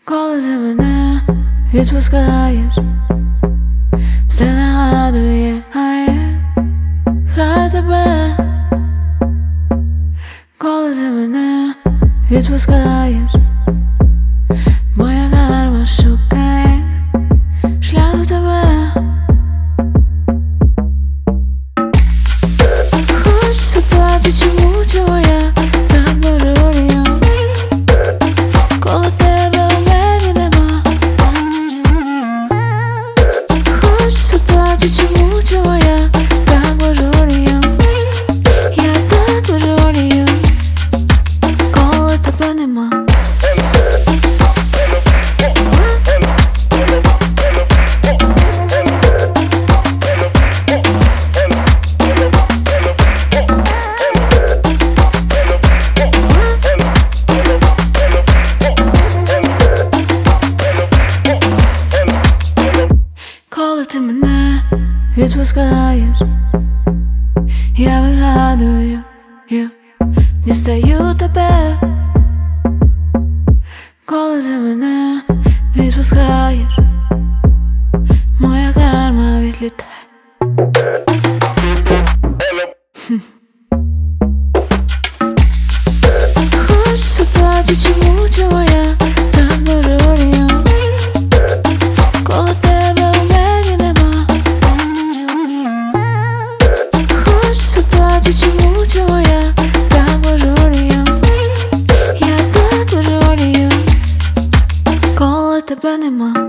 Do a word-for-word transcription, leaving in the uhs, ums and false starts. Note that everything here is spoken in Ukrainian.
Коли ти мене відпускаєш, все нагадує, а я граю тебе. Коли ти мене відпускаєш, моя карма шукає шлях до тебе. Хочу спитати, чому, чого я так божеволію, коли тебе в мені нема. Хочу спитати, чому, чого я так божеволію, я так божеволію, коли тебе нема. Коли ти мене відпускаєш, я вигадую, я дістаю тебе. Коли ти мене відпускаєш, моя карма відлітає. Хочу спитати, чому, чого я так божеволію, коли тебе в мені нема. Хочу спитати, чому, чого я так божеволію, я так божеволію, коли тебе нема.